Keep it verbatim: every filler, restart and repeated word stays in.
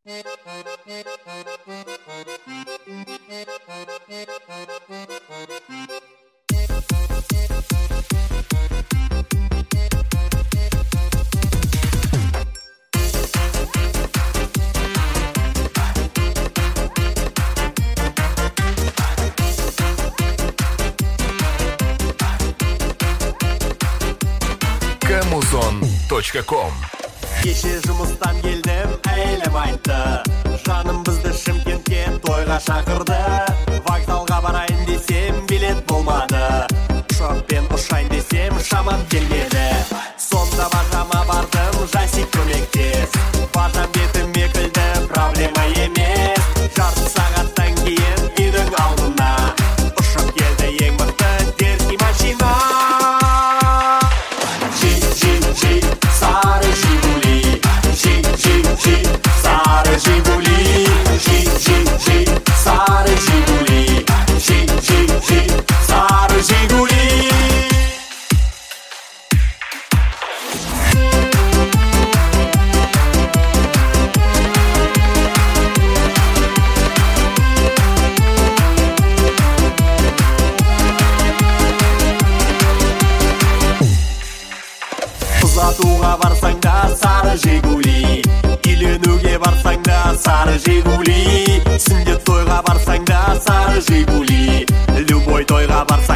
камузон точка ком. Кеше жұмыстан келдім, әйлем айтты. Жаным бізді Шымкентке тойға шақырды. Вокзалға барайын десем, билет болмады. Ұшақпен ұшайын десем, шамам келмеді. Сонда бажама бардым, жасик көмектес. Бажам бетіме күлді, проблема емес. Жарты сағаттан кейін үйдің алдына ұшып келді ең мықты дерти машина. Сары Жигули, жи-жи-жи, сары Жигули, жи-жи-жи, сары Жигули, жи-жи-жи, сары Жигули. Ұзатуға барсаң да сары Жигули, үйленуге барсаң да сары Жигули, сүндет тойға барсаң да сары Жигули, любой тойға барсаң